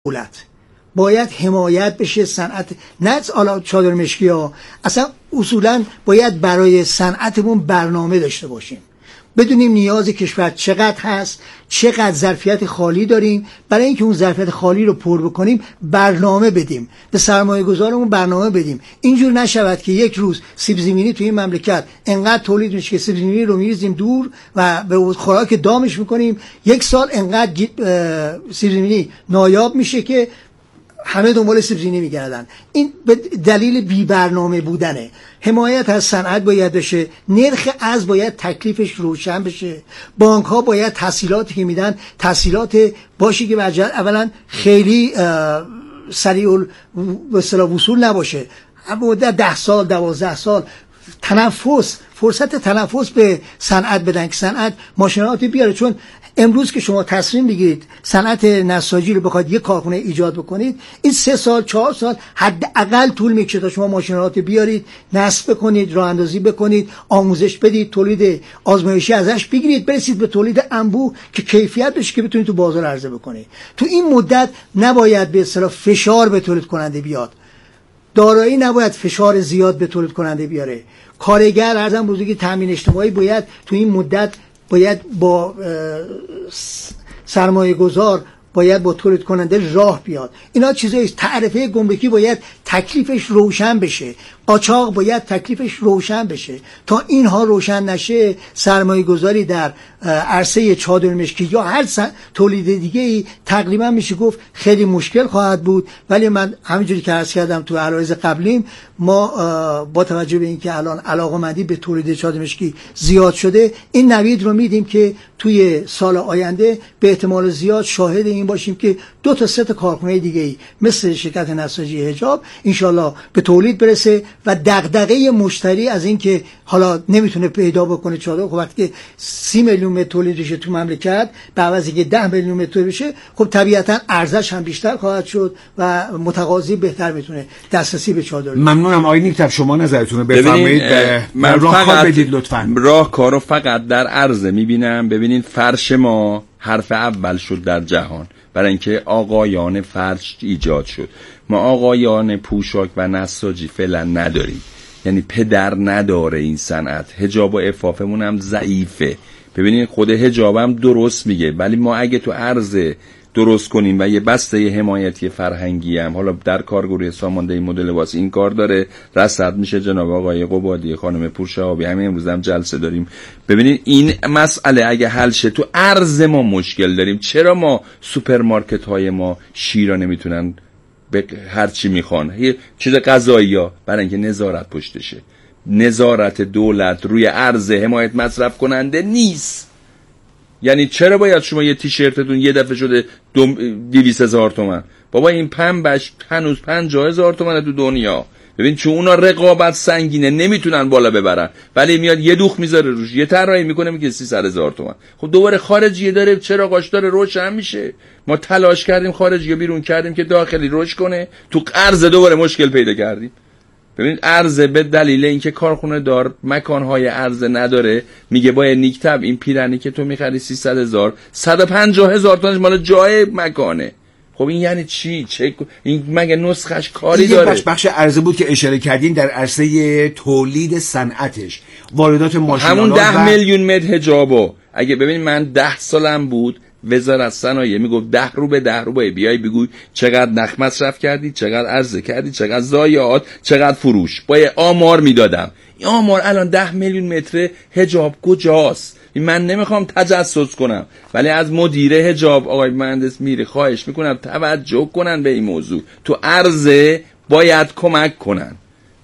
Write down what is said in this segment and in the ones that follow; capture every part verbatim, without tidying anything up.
دولت باید حمایت بشه صنعت، نه حالا چادر مشکی ها، اصلا اصولا باید برای صنعتمون برنامه داشته باشیم، بدونیم نیاز کشور چقدر هست، چقدر ظرفیت خالی داریم، برای اینکه اون ظرفیت خالی رو پر بکنیم برنامه بدیم، به سرمایه گذارمون برنامه بدیم. اینجور نشود که یک روز سیب زمینی توی این مملکت انقدر تولید میشه که سیب زمینی رو میریزیم دور و به خوراک دامش میکنیم، یک سال انقدر سیب زمینی نایاب میشه که همه دنبال سیب زمینی میگردن. این به دلیل بی برنامه بودنه. حمایت از صنعت باید بشه، نرخ ارز باید تکلیفش روشن بشه، بانک ها باید تسهیلاتی که میدن تسهیلات باشه که اولا خیلی سریع به اصطلاح وصول نباشه، مدت ده سال دوازده سال تنفس فرصت تنفس به صنعت بدن که صنعت ماشیناتی بیاره. چون امروز که شما تصمیم بگیرید صنعت نساجی رو بخواید یک کارخونه ایجاد بکنید، این سه سال چهار سال حداقل طول میکشه تا شما ماشینات بیارید، نصب بکنید، راه اندازی بکنید، آموزش بدید، تولید آزمایشی ازش بگیرید، برسید به تولید انبوه که کیفیت بشه که بتونید تو بازار عرضه بکنید. تو این مدت نباید به اصطلاح فشار به تولید کننده بیاد، دارایی نباید فشار زیاد به تولید کننده بیاره. کارگر ارزم بزرگی تامین اجتماعی باید تو این مدت باید با سرمایه گذار باید با تولید کننده راه بیاد. اینا چیزاییست. تعرفه گمرکی باید تکلیفش روشن بشه، قاچاق باید تکلیفش روشن بشه. تا اینها روشن نشه سرمایه گذاری در عرصه چادر مشکی یا هر تولید دیگه ای تقریبا میشه گفت خیلی مشکل خواهد بود. ولی من همینجوری که عرض کردم تو عرایض قبلیم، ما با توجه به اینکه الان علاقه‌مندی به تولید چادر مشکی زیاد شده، این نوید رو میدیم که توی سال آینده به احتمال زیاد شاهد این باشیم که دو تا سه تا کارخونه دیگه ای مثل شرکت نساجی حجاب انشالله به تولید برسه و دغدغه مشتری از این که حالا نمیتونه پیدا بکنه چادر، خب وقتی که سی میلیون متر تولید بشه تو مملکت به عوضی که ده میلیون متر تولید بشه، خب طبیعتا ارزش هم بیشتر خواهد شد و متقاضی بهتر میتونه دسترسی به چادر. ممنونم آقای نیکتب، شما نظرتون رو بفرمایید. من راهکار بدید لطفاً. راهکارو فقط در عرضه میبینم. ببینید فرش ما حرف اول شد در جهان برای اینکه آقایان فرش ایجاد شد. ما آقایان پوشاک و نساجی فعلا نداریم، یعنی پدر نداره این صنعت. حجاب و عفافمون هم ضعیفه. ببینید خود حجابم درست میگه، ولی ما اگه تو عرضه درست کنیم و یه بسته حمایتی فرهنگی هم حالا در کارگروه ساماندهی مدل لباس این کار داره رصد میشه. جناب آقای قبادی، خانم پورشهابی، همین امروز هم جلسه داریم. ببینید این مسئله اگه حل شه، تو عرض ما مشکل داریم. چرا ما سوپرمارکت های ما شیرا نمیتونن به هر چی میخوان، یه چیز غذایی ها، برای اینکه نظارت پشتشه. نظارت دولت روی عرض حمایت مصرف کننده نیست. یعنی چرا باید شما یه تیشرتتون یه دفعه شده دویست هزار تومن؟ بابا این پنبش هنوز پنجاه هزار تومنه تو دنیا. ببین چون اونا رقابت سنگینه نمیتونن بالا ببرن، ولی میاد یه دوخ میذاره روش، یه طراحی میکنه میگه سیصد هزار تومن. خب دوباره خارجیه داره چراغاش داره روشن میشه. ما تلاش کردیم خارجیه بیرون کردیم که داخلی روش کنه، تو قرض دوباره مشکل پیدا کردیم. ببین عرضه به دلیل اینکه کارخونه دار مکانهای عرضه نداره، میگه باید نیکتب این پیرنی که تو میخری سیصد هزار، صد و پنجاه هزار تومنش مال جای مکانه. خب این یعنی چی؟ چه این مگه نسخش کاری داره؟ این بخش عرضه بود که اشاره کردین در عرصه تولید صنعتش، واردات ماشین‌ها. همون ده و... میلیون متر حجابو اگه ببین من ده سالم بود وزارت صنایع میگفت ده رو به ده رو باید بیای بگوی چقدر نخ مصرف کردی، چقدر عرضه کردی، چقدر ضایعات، چقدر فروش، باید آمار میدادم. این آمار الان ده میلیون متر حجاب کجاست؟ من نمیخوام تجسس کنم، ولی از مدیر حجاب آقای مهندس میری خواهش میکنم توجه کنن به این موضوع. تو عرضه باید کمک کنن.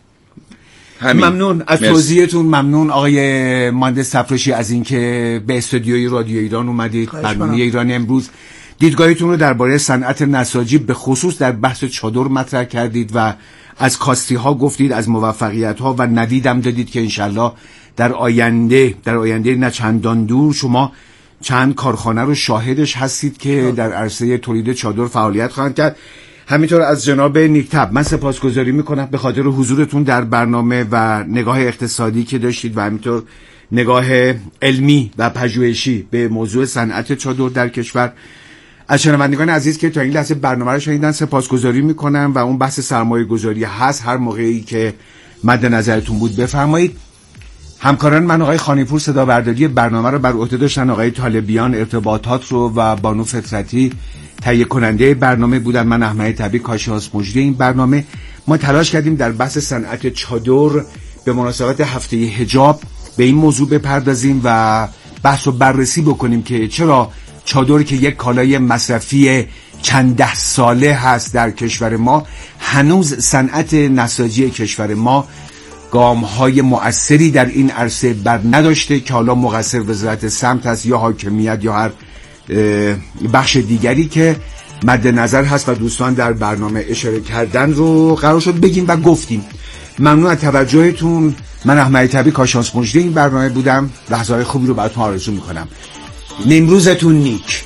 همین. ممنون از توضیحتون. ممنون آقای مهندس تفرشی از اینکه به استودیوی رادیو ایران اومدید. برنامه ایران امروز دیدگاهتون رو درباره صنعت نساجی به خصوص در بحث چادر مطرح کردید و از کاستی ها گفتید، از موفقیت ها و نویدم دادید که انشالله در آینده در آینده نه چندان دور شما چند کارخانه رو شاهدش هستید که در عرصه تولید چادر فعالیت خواهند کرد. همینطور از جناب نیکتب من سپاسگزاری میکنم به خاطر حضورتون در برنامه و نگاه اقتصادی که داشتید و همینطور نگاه علمی و پژوهشی به موضوع صنعت چادر در کشور. از شنوندگان عزیز که تا این لحظه برنامه رو شنیدن سپاسگزاری میکنم و اون بحث سرمایه گذاری هست، هر موقعی که مد نظرتون بود بفرمایید. همکاران من آقای خانیپور صدا برداری برنامه رو بر عهده داشتن، آقای طالبیان ارتباطات رو و بانو فطرتی تهیه کننده برنامه بودن، من احمد طبی کارشناس مجری این برنامه. ما تلاش کردیم در بحث صنعت چادر به مناسبت هفته حجاب به این موضوع بپردازیم و بحث و بررسی بکنیم که چرا چادر که یک کالای مصرفی چند ده ساله هست در کشور ما، هنوز صنعت نساجی کشور ما گام‌های مؤثری در این عرصه بر نداشته که حالا مقصر وزارت سمت هست یا حاکمیت یا هر بخش دیگری که مد نظر هست و دوستان در برنامه اشاره کردن رو قرار شد بگیم و گفتیم. ممنون از توجهتون. من احمد طبی کارشناس مجری این برنامه بودم. لحظه‌های خوبی رو براتون آرزو میکنم. نیمروزتون نیک.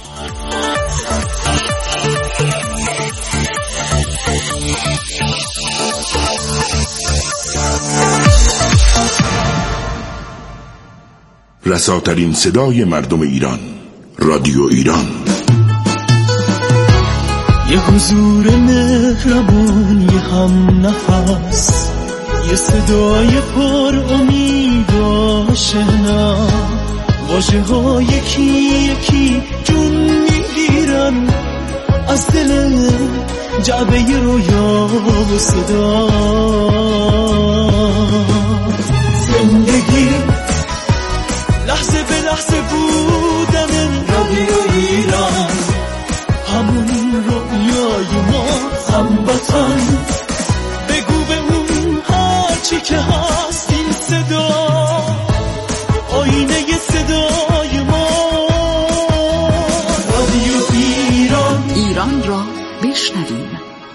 رساترین صدای مردم ایران، رادیو ایران. یه حضور مهربون، یه هم نفس، یه صدای پر امید و آشنا، واژه ها یکی یکی جون میگیرن از دل جعبه رویا و صدا. زندگی لحظه به لحظه بودن رادیو ایران، همون رویای ما، هموطن. بگو به اون هرچی که هست این صدا، آینه صدای ما. رادیو ایران، ایران را بشنویم.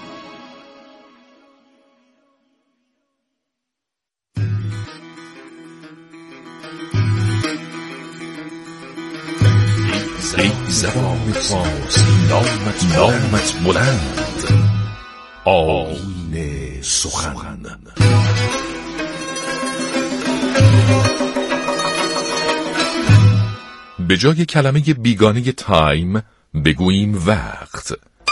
ای زبان فارسی نامت نامت بلند، آیین سخن. به جای کلمه بیگانه تایم بگوییم وقت.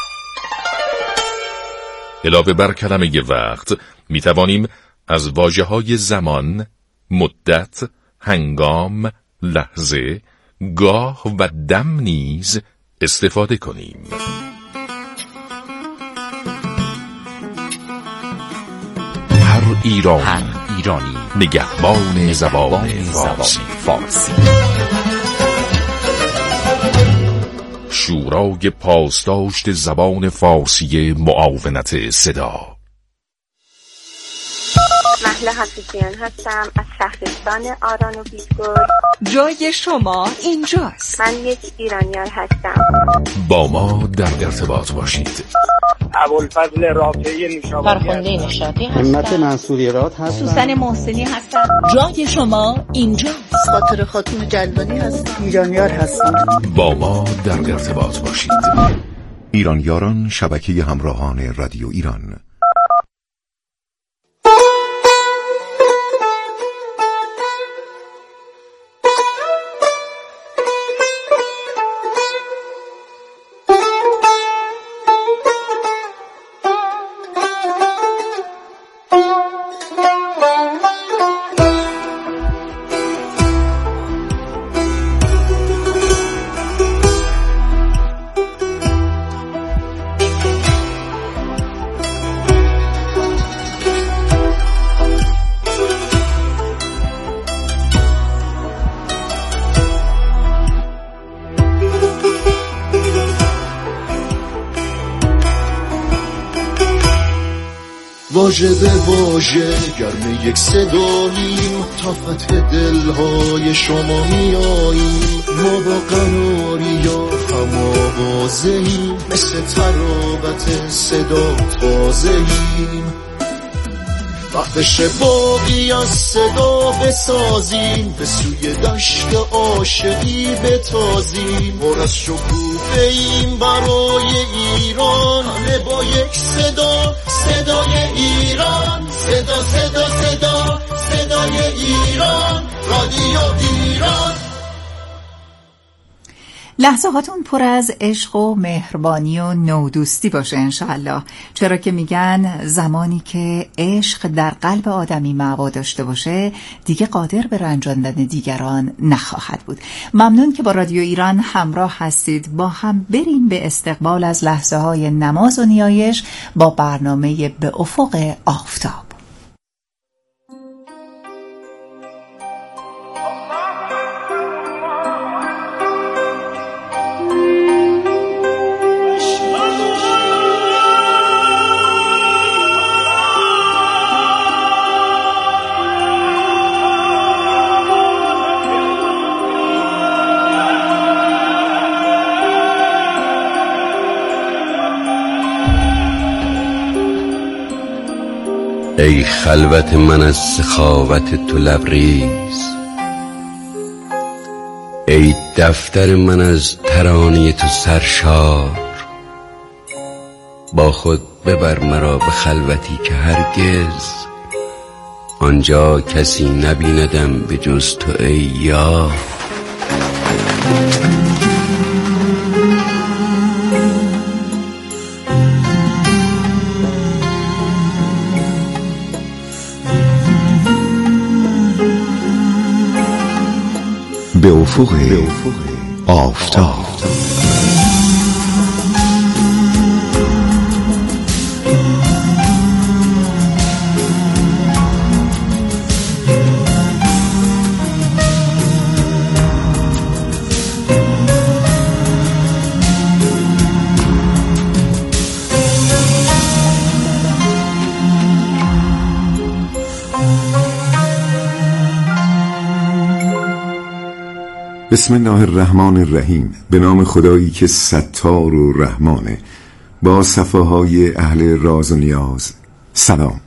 علاوه بر کلمه وقت می توانیم از واژه‌های زمان، مدت، هنگام، لحظه، گاه و دم نیز استفاده کنیم. هر ایران، هر ایرانی نگهبان زبان فارسی. فارسی. شورای پاسداشت زبان فارسی معاونت صدا. مهله حفیظیان هستم از شهرستان آران و بیدگل. جای شما اینجاست. من یک ایرانیار هستم. با ما در ارتباط باشید. ابوالفضل رافعی نشابوری، فرخنده نشاطی هستم. همت منصوری راد هستم. سوسن محسنی هستم. جای شما اینجاست. خاطر خاتون جلوانی هستم. ایرانیار هستم. با ما در ارتباط باشید. ایرانیاران، شبکه همراهان رادیو ایران. واژه به واژه گرم یک صداییم، تا فتح دلهای شما میاییم. ما با قناری یا هم آوازهیم، مثل تراوت صدا تازهیم. وقتش باقی از صدا بسازیم، به سوی دشت عاشقی بتازیم. پر از شکوفه‌ایم برای ایران، همه با یک صدا، صدای ایران. صدا صدا صدا صدای ایران، رادیو ایران. لحظه هاتون پر از عشق و مهربانی و نودوستی باشه انشاءالله، چرا که میگن زمانی که عشق در قلب آدمی معوا داشته باشه دیگه قادر به رنجاندن دیگران نخواهد بود. ممنون که با رادیو ایران همراه هستید. با هم بریم به استقبال از لحظه های نماز و نیایش با برنامه به افق آفتاب. ای خلوت من از سخاوت تو لبریز، ای دفتر من از ترانه تو سرشار، با خود ببر مرا به خلوتی که هرگز آنجا کسی نبیندم به جز تو ای یار. به افق آفتاب. بسم الله الرحمن الرحیم. به نام خدایی که ستار و رحمانه. با صفاهای اهل راز و نیاز سلام.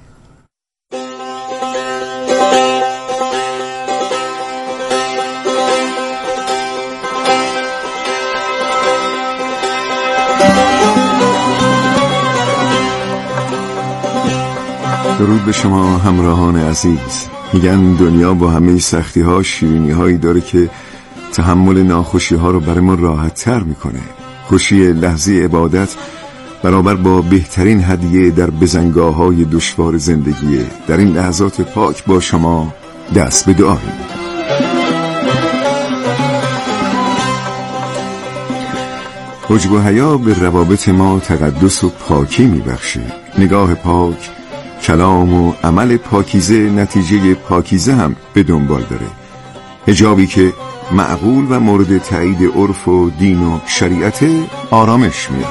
درود به شما همراهان عزیز. میگن دنیا با همه سختی ها شیرینی هایی داره که تحمل ناخوشی ها رو برای ما راحت تر میکنه. خوشی لحظه عبادت برابر با بهترین هدیه در بزنگاه های دشوار زندگیه. در این لحظات پاک با شما دست به دعاییم. حجب و حیا به روابط ما تقدس و پاکی میبخشه. نگاه پاک، کلام و عمل پاکیزه نتیجه پاکیزه هم به دنبال داره. حجابی که معقول و مورد تایید عرف و دین و شریعت آرامش میاره.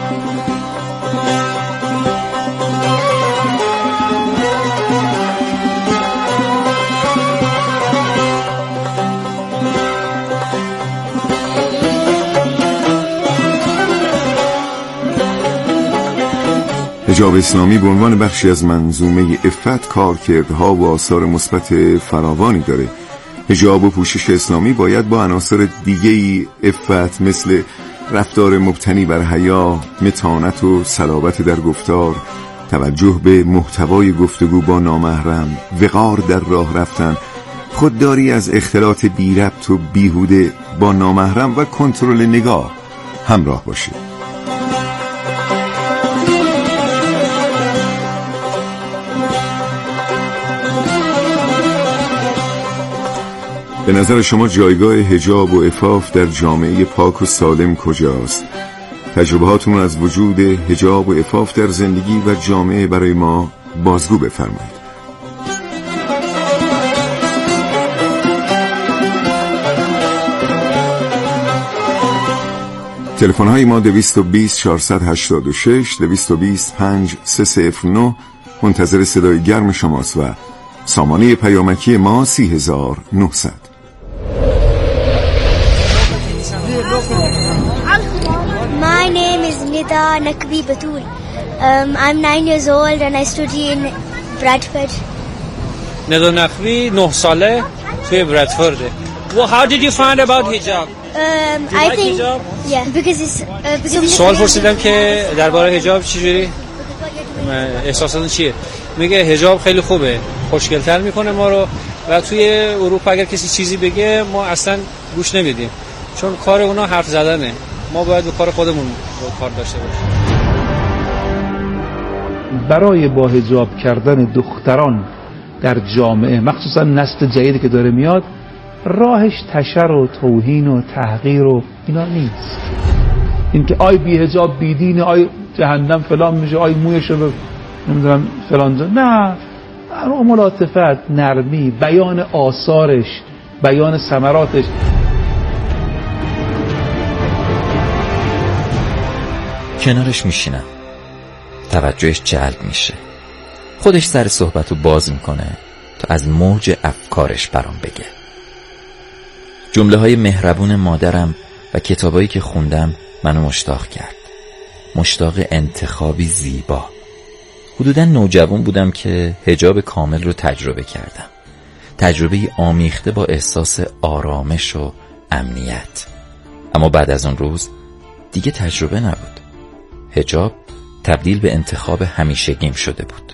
حجاب اسلامی به عنوان بخشی از منظومه عفت کارکردها و آثار مثبت فراوانی داره. حجاب و پوشش اسلامی باید با عناصر دیگه‌ای عفت مثل رفتار مبتنی بر حیا، متانت و صلابت در گفتار، توجه به محتوای گفتگو با نامحرم، وقار در راه رفتن، خودداری از اختلاط بی ربط و بیهوده با نامحرم و کنترل نگاه همراه باشه. به نظر شما جایگاه حجاب و عفاف در جامعه پاک و سالم کجاست؟ تجربهاتون از وجود حجاب و عفاف در زندگی و جامعه برای ما بازگو بفرمایید. تلفن های ما دویست و بیست چهارصد و هشتاد و شش، دویست و بیست پنج سه صفر نه منتظر صدای گرم شماست و سامانه پیامکی ما سی هزار و نهصد. My name is Nida Nakbi Batul. Um, I'm nine years old and I study in Bradford. Nida Nakbi, نه ساله توی برادفورد. Well, how did you find about hijab? Um, I like think hijab? Yeah, because it's uh, because سوال پرسیدم که درباره حجاب چجوری احساساتون چیه؟ میگه حجاب خیلی خوبه، خوشگل‌تر میکنه ما رو و توی اروپا اگر کسی چیزی بگه ما اصلا گوش نمیدیم. چون کار اونا حرف زدنه، ما باید به کار خودمون کار داشته باشیم. برای با حجاب کردن دختران در جامعه، مخصوصا نسل جدیدی که داره میاد، راهش تشر و توهین و تحقیر و اینا نیست. اینکه آی بی حجاب بی دین، آی جهنم فلان میشه، آی مویش رو نمیدونم فلان جا. نه، ملاطفت، نرمی، بیان آثارش، بیان ثمراتش. کنارش میشینم، توجهش جلب میشه، خودش سر صحبتو باز میکنه تا از موج افکارش برام بگه. جمله های مهربون مادرم و کتابایی که خوندم منو مشتاق کرد، مشتاق انتخابی زیبا. حدوداً نوجوان بودم که حجاب کامل رو تجربه کردم، تجربه آمیخته با احساس آرامش و امنیت. اما بعد از اون روز دیگه تجربه نبود، حجاب تبدیل به انتخاب همیشگیم شده بود.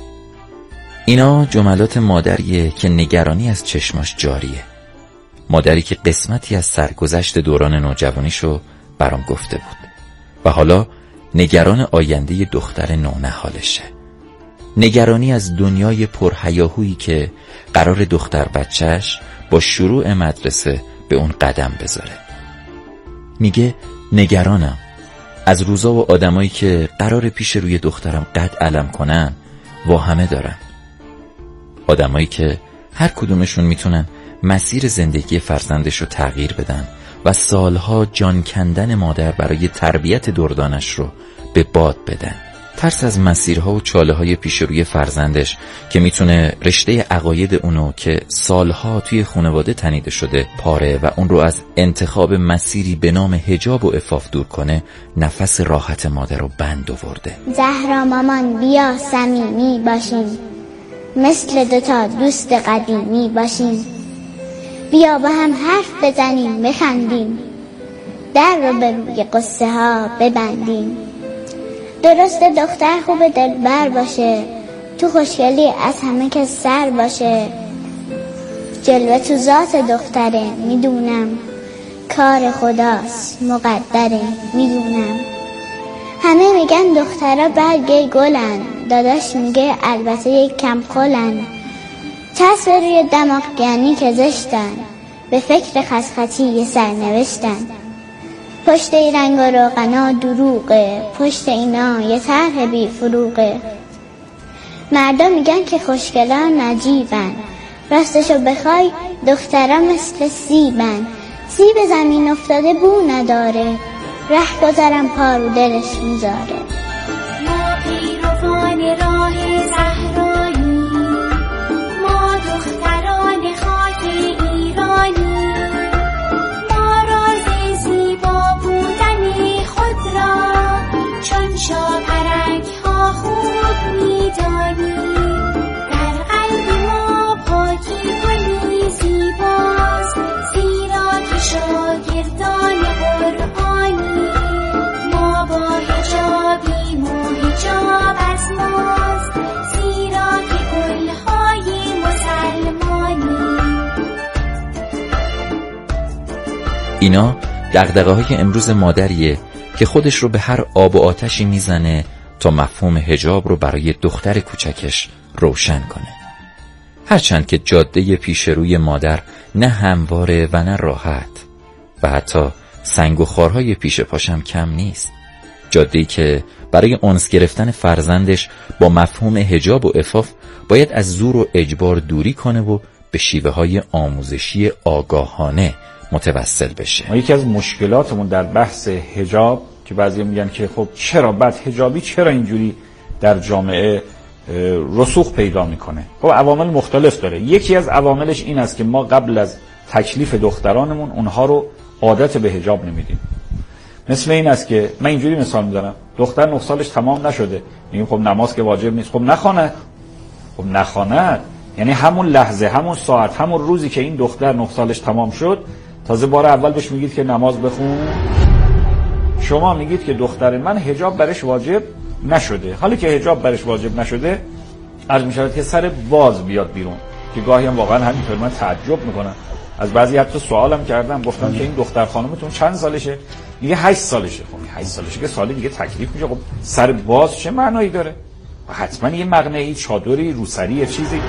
اینا جملات مادریه که نگرانی از چشماش جاریه، مادری که قسمتی از سرگذشت دوران نوجوانیشو برام گفته بود و حالا نگران آینده دختر نونهالشه، نگرانی از دنیای پرهیاهویی که قرار دختر بچهش با شروع مدرسه به اون قدم بذاره. میگه نگرانم از روزا و آدمایی که قرار پیش روی دخترم قد علم کنن واهمه دارن، آدمایی که هر کدومشون میتونن مسیر زندگی فرزندش رو تغییر بدن و سالها جان کندن مادر برای تربیت دردانش رو به باد بدن. ترس از مسیرها و چاله های پیش روی فرزندش که میتونه رشته عقاید اونو که سالها توی خانواده تنیده شده پاره و اون رو از انتخاب مسیری به نام حجاب و عفاف دور کنه، نفس راحت مادر رو بند آورده. زهرا مامان بیا صمیمی باشیم، مثل دوتا دوست قدیمی باشیم، بیا با هم حرف بزنیم بخندیم، در رو به روی قصه ها ببندیم. درسته دختر خوب دلبر باشه، تو خوشگلی از همه کس سر باشه، جلوه تو ذات دختره میدونم، کار خداست مقدره میدونم. همه میگن دخترها برگه گلن، داداش میگه البته یک کم خلن، چسب روی دماغ گنی که زشتن، به فکر خسخطی یه سرنوشتن. پشت ای رنگ و روغنا دروغه، پشت اینا یه طرح بی فروغه. مردم میگن که خوشگلان نجیبن، راستشو بخوای دخترها مثل سیبن، سیب زمین افتاده بو نداره، ره گذرم پارو دلش میذاره. ما پیروان راه زهرایی، ما دختران خاک ایرانی، ما راز زیبا بودن خود را چون شاپرک ها خوب میدانی. در قلب ما پاکی گلی زیباست، زیرا که شاگردان قرآنی، ما با حجابیم و حجاب از ماست، زیرا که گلهای مسلمانی. اینا دغدغه های امروز مادریه که خودش رو به هر آب و آتشی میزنه تا مفهوم حجاب رو برای دختر کوچکش روشن کنه. هرچند که جاده پیش روی مادر نه همواره و نه راحت و حتی سنگ و خارهای پیش پاشم کم نیست، جاده‌ای که برای انس گرفتن فرزندش با مفهوم حجاب و عفاف باید از زور و اجبار دوری کنه و به شیوه های آموزشی آگاهانه متوسل بشه. ما یکی از مشکلاتمون در بحث حجاب که بعضی میگن که خب چرا بد حجابی چرا اینجوری در جامعه رسوخ پیدا میکنه؟ خب عوامل مختلف داره. یکی از عواملش این است که ما قبل از تکلیف دخترانمون اونها رو عادت به حجاب نمیدیم. مثل این است که من اینجوری مثال میزنم، دختر نه سالش تمام نشده، میگیم خب نماز که واجب نیست، خب نخونه. خب نخونه یعنی همون لحظه، همون ساعت، همون روزی که این دختر نه سالش تمام شد، تازه بار اول بهش میگید که نماز بخون. شما میگید که دختر من حجاب برش واجب نشده. حالا که حجاب برش واجب نشده، عرض میشود که سر باز بیاد بیرون، که گاهی هم واقعا همینطور من تعجب میکنم. از بعضی حتی سوالم کردم، گفتم که این دختر خانمتون چند سالشه؟ میگه هشت سالشه. خب هشت سالشه که سال دیگه تکلیف میشه. خب سر باز چه معنایی داره؟ حتما یه مقنعی، چادری، روسری، یه چیزی.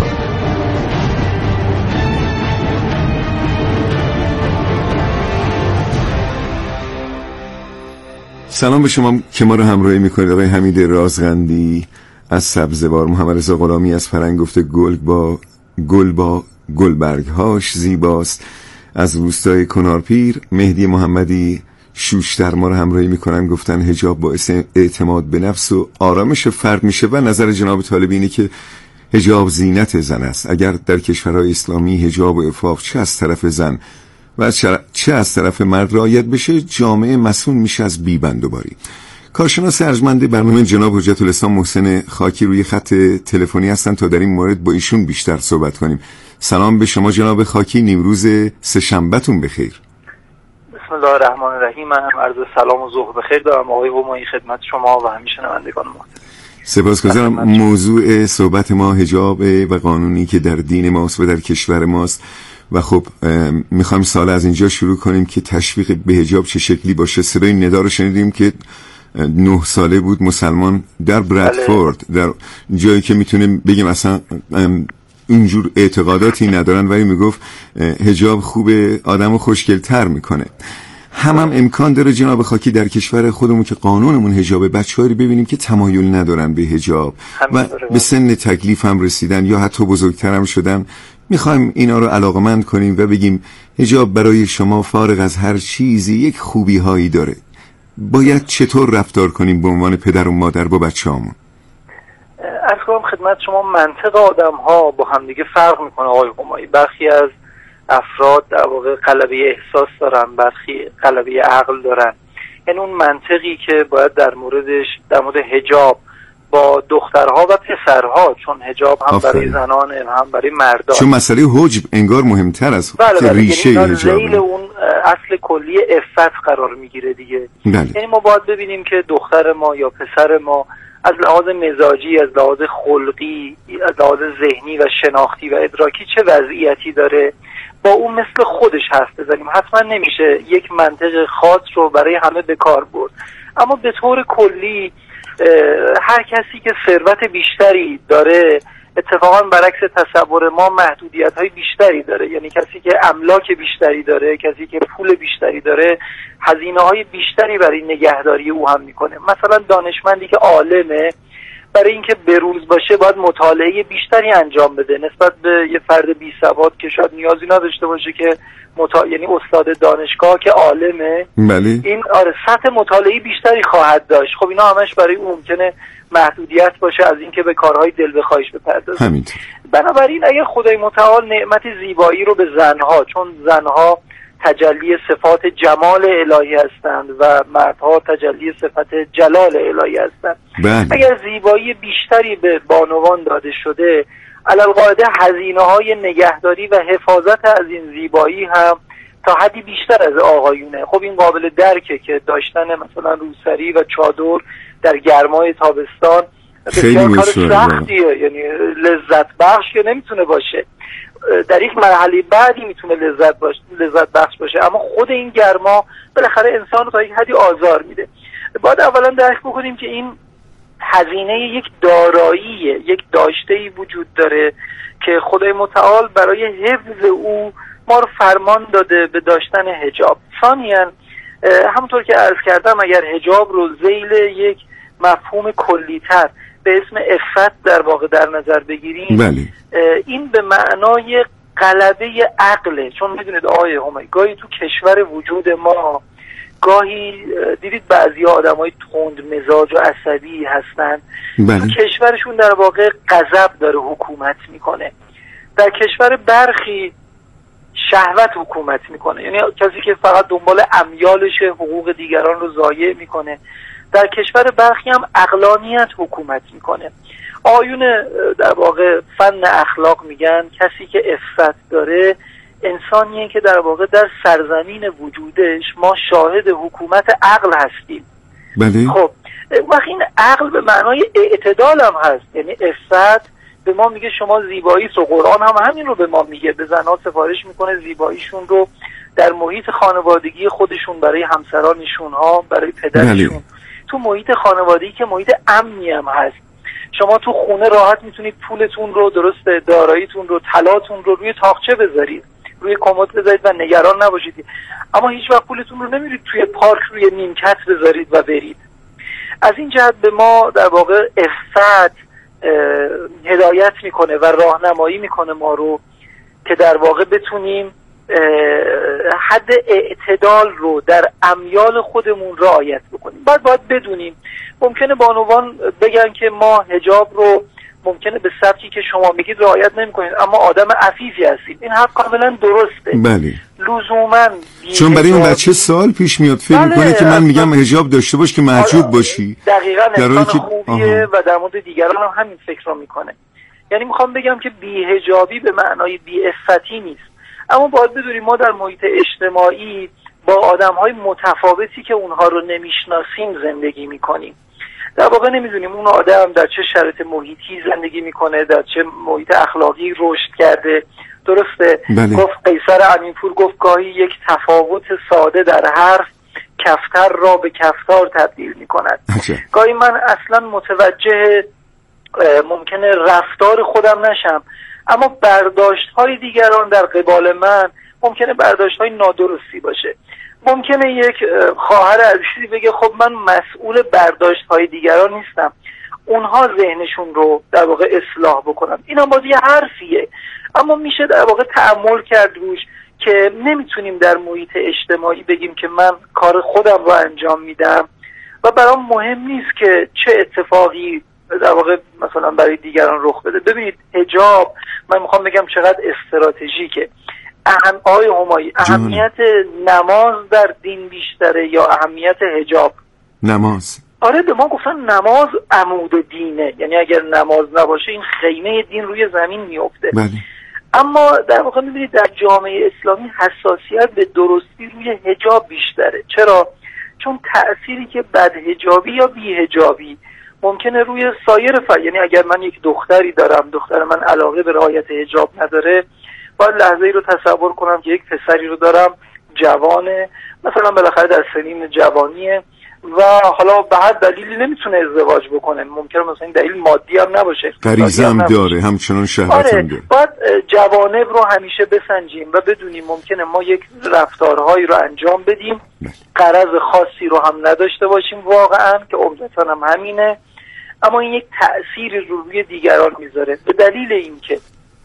سلام به شما که ما رو همراهی میکنید. آقای حمید رازغندی از سبزوار، محمد رضا غلامی از فرنگ گفته گل با گل با گلبرگهاش زیباست، از روستای کنارپیر مهدی محمدی شوشتر ما رو همراهی میکنن، گفتن حجاب باعث اعتماد به نفس و آرامش فرد میشه و نظر جناب طالبی اینه که حجاب زینت زن است. اگر در کشورهای اسلامی حجاب و عفاف چه از طرف زن و چه از طرف مرد رعایت بشه، جامعه مسئول میشه از بی‌بندوباری. کارشناس ارجمند برنامه جناب حجت الاسلام محسن خاکی روی خط تلفنی هستن تا در این مورد با ایشون بیشتر صحبت کنیم. سلام به شما جناب خاکی، نیمروز سه‌شنبه‌تون بخیر. بسم الله الرحمن الرحیم. من هم عرض سلام و ظهر بخیر دارم آقای همایی خدمت شما و همه شنوندگان ما. سپاسگزارم. موضوع صحبت ما حجاب و قانونی که در دین ماست و در کشور ماست و خب میخوایم سال از اینجا شروع کنیم که تشویق به حجاب چه شکلی باشه. صدای ندا رو شنیدیم که نه ساله بود، مسلمان در برادفورد، در جایی که میتونیم بگیم اصلا اینجور اعتقاداتی ندارن، ولی میگفت حجاب خوبه، آدمو خوشگل‌تر میکنه. هم هم امکان داره جناب خاکی در کشور خودمون که قانونمون حجابه، بچه‌ها رو ببینیم که تمایل ندارن به حجاب و به سن تکلیف هم رسیدن یا حتی بزرگتر هم شدن. میخوایم اینا رو علاقمند کنیم و بگیم حجاب برای شما فارغ از هر چیزی یک خوبی هایی داره. باید چطور رفتار کنیم به عنوان پدر و مادر با بچه‌هامون؟ عرض کنم خدمت شما منطق آدم ها با همدیگه فرق میکنه آقای همایی. برخی از افراد در واقع غلبه احساس دارن، برخی غلبه عقل دارن. یعنی اون منطقی که باید در موردش در مورد حجاب با دخترها و پسرها، چون حجاب هم آفره. برای زنان هم برای مردان، چون مسئله حجب انگار مهمتر از بله بله. ریشه یعنی حجاب زیل اون اصل کلی عفت قرار میگیره دیگه. بله. یعنی ما باید ببینیم که دختر ما یا پسر ما از لحاظ مزاجی، از لحاظ خلقی، از لحاظ ذهنی و شناختی و ادراکی چه وضعیتی داره، با اون مثل خودش حرف بزنیم. حتما نمیشه یک منطق خاص رو برای همه به کار برد، اما به طور کلی هر کسی که ثروت بیشتری داره اتفاقا برعکس تصور ما محدودیت های بیشتری داره. یعنی کسی که املاک بیشتری داره، کسی که پول بیشتری داره، هزینه های بیشتری برای نگهداری او هم میکنه. مثلا دانشمندی که عالمه، برای اینکه بروز باشه باید مطالعه بیشتری انجام بده نسبت به یه فرد بی سواد که شاید نیازی نداشته باشه که مطا... یعنی استاد دانشگاه که عالمه. بله. این آره سطح مطالعه بیشتری خواهد داشت. خب اینا همش برای اون ممکنه محدودیت باشه از اینکه به کارهای دل بخواهش بپردازه. همینطور. بنابراین اگر خدای متعال نعمت زیبایی رو به زنها، چون زنها تجلی صفات جمال الهی هستند و مردها تجلی صفت جلال الهی هستند، بله. اگر زیبایی بیشتری به بانوان داده شده، علالقاعده هزینه های نگهداری و حفاظت از این زیبایی هم تا حدی بیشتر از آقایونه. خب این قابل درکه که داشتن مثلا روسری و چادر در گرمای تابستان بسیار کار سختیه، یعنی لذت بخش که نمیتونه باشه. در یک مرحله بعدی میتونه لذت باشه، لذت بخش باشه، اما خود این گرما بالاخره انسان رو تا یک حدی آزار میده. باید اولا درک بکنیم که این هزینه یک داراییه، یک داشته‌ای وجود داره که خدای متعال برای حفظ او ما رو فرمان داده به داشتن حجاب. ثانیاً همونطور که عرض کردم، اگر حجاب رو ذیل یک مفهوم کلی‌تر به اسم عفت در واقع در نظر بگیریم، بله. این به معنای غلبه عقله. چون میدونید آقای همایی گاهی تو کشور وجود ما گاهی دیدید بعضی آدمای تند مزاج و عصبی هستن، بله. تو کشورشون در واقع غضب داره حکومت میکنه. در کشور برخی شهوت حکومت میکنه، یعنی کسی که فقط دنبال امیالش حقوق دیگران رو ضایع میکنه. در کشور برخی هم عقلانیت حکومت میکنه. آیون در واقع فن اخلاق میگن کسی که عفت داره انسانیه که در واقع در سرزمین وجودش ما شاهد حکومت عقل هستیم. بله. خب وقتی این عقل به معنای اعتدال هم هست، یعنی عفت به ما میگه شما زیبایی سو. قرآن هم همین رو به ما میگه، به زنها سفارش میکنه زیباییشون رو در محیط خانوادگی خودشون، برای همسرانشون ها، برای پدرشون، تو محیط خانوادگی که محیط امنی هم هست. شما تو خونه راحت میتونید پولتون رو، درست داراییتون رو، طلاتون رو روی تاقچه بذارید، روی کمد بذارید و نگران نباشید، اما هیچ وقت پولتون رو نمیرید توی پارک روی نیمکت بذارید و برید. از این جهت به ما در واقع عفت هدایت میکنه و راهنمایی میکنه ما رو که در واقع بتونیم حد اعتدال رو در امیال خودمون رعایت بکنیم. بعد باید بدونیم ممکنه بانوان بگن که ما حجاب رو ممکنه به سبکی که شما میگید رعایت نمی‌کنید، اما آدم عفیفی هستید. این حق کاملا درسته. بله. لزوما چون برای اون بچه سوال پیش میاد، فکر بله. میکنه که من میگم حجاب داشته باش که محجوب باشی. دقیقاً انسان خوبیه و در مورد دیگران هم همین فکر رو میکنه. یعنی میخوام بگم که بی‌حجابی به معنای بی‌عفتی نیست، اما باید بدونیم ما در محیط اجتماعی با آدم‌های متفاوتی که اونها رو نمیشناسیم زندگی میکنیم. در واقع نمیدونیم اون آدم در چه شرایط محیطی زندگی میکنه، در چه محیط اخلاقی رشد کرده. درسته؟ بله. گفت قیصر امینپور گفت گاهی یک تفاوت ساده در حرف کفتر را به کفتار تبدیل میکند. گاهی من اصلا متوجه ممکنه رفتار خودم نشم، اما برداشت های دیگران در قبال من ممکنه برداشت های نادرستی باشه. ممکنه یک خواهر عزیزی بگه خب من مسئول برداشت های دیگران نیستم، اونها ذهنشون رو در واقع اصلاح بکنم. این هم باز یه حرفیه، اما میشه در واقع تأمل کرد روش که نمیتونیم در محیط اجتماعی بگیم که من کار خودم رو انجام میدم و برام مهم نیست که چه اتفاقی در واقع مثلا برای دیگران رخ بده. ببینید حجاب، من میخوام بگم چقدر استراتژیکه. اهم آقای همایی، اهمیت نماز در دین بیشتره یا اهمیت حجاب؟ نماز. آره، به ما گفتن نماز عمود دینه، یعنی اگر نماز نباشه این خیمه دین روی زمین میفته. بله. اما در واقع میبینید در جامعه اسلامی حساسیت به درستی روی حجاب بیشتره. چرا؟ چون تأثیری که بد حجابی یا بی حجابی ممکنه روی سایر فر، یعنی اگر من یک دختری دارم، دختر من علاقه به رعایت حجاب نداره، باید لحظه ای رو تصور کنم که یک پسری رو دارم جوانه، مثلا بالاخره در سنین جوانیه و حالا به هر دلیلی نمیتونه ازدواج بکنه، ممکنه مثلا این دلیل مادی هم نباشه، غریزه هم داره، همچنان شهوت آره. هم داره. باید جوانب رو همیشه بسنجیم و بدونیم ممکنه ما یک رفتارهایی رو انجام بدیم غرض خاصی رو هم نداشته باشیم واقعا که عمدتاً هم همینه، اما این یک تأثیری رو روی دیگران میذاره به دلیل اینکه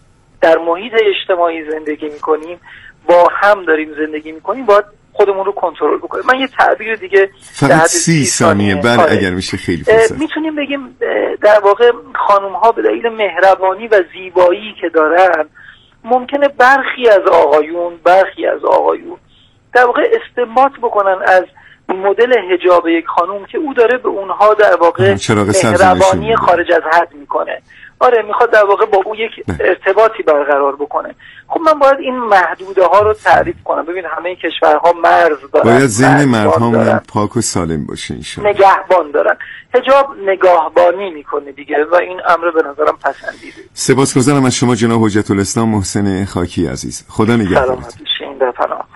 در محیط اجتماعی زندگی میکنیم، با هم داریم زندگی میکنیم، باید خودمون رو کنترل بکنیم. من یه تعبیر دیگه فقط سی ثانیه بله آره. اگر میشه خیلی فرصت میتونیم بگیم در واقع خانم ها به دلیل مهربانی و زیبایی که دارن ممکنه برخی از آقایون برخی از آقایون در واقع استنباط بکنن از مدل حجاب یک خانم که او داره به اونها در واقع مهربانی خارج از حد میکنه. آره، میخواد در واقع با او یک ارتباطی برقرار بکنه. خب من باید این محدوده ها رو تعریف کنم. ببین همه کشورها مرز دارن، باید ذهن مردها پاک و سالم باشه انشاءالله. نگهبان دارن. حجاب نگهبانی میکنه دیگه و این امر به نظرم پسندیده. سپاسگزارم از شما جناب حجت الاسلام محسن خاکی عزیز. خدا نگهدارت. سلامت باشین، در پناه.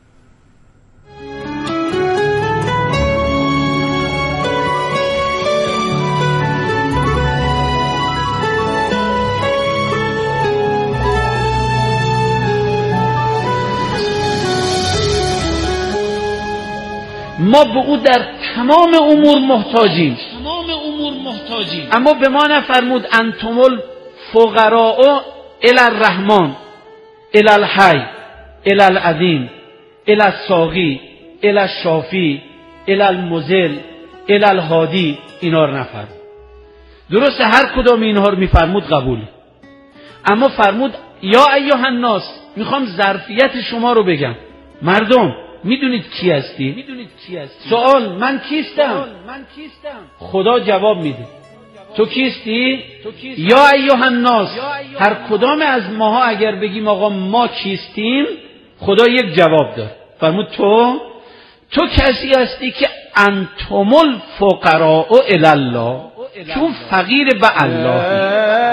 ما به او در تمام امور محتاجیم تمام امور محتاجیم اما به ما نفرمود انتم الفقراء الی الرحمن الی الحی الی العظیم الی الساقی الی الشافی الی المذل الی الهادی. اینا رو نفرمود. درسته هر کدام اینها رو میفرمود قبول، اما فرمود یا ایها الناس. میخوام ظرفیت شما رو بگم. مردم میدونید کی هستی؟ میدونید کی هستی؟ سوال من کیستم؟ من کیستم؟ خدا جواب میده. تو کیستی؟ تو کیستی؟ یا ایها الناس. هر کدام از ماها اگر بگیم آقا ما کیستیم، خدا یک جواب داد. فرمود تو تو کسی هستی که انتم الفقراء الی الله، چون فقیر به الله.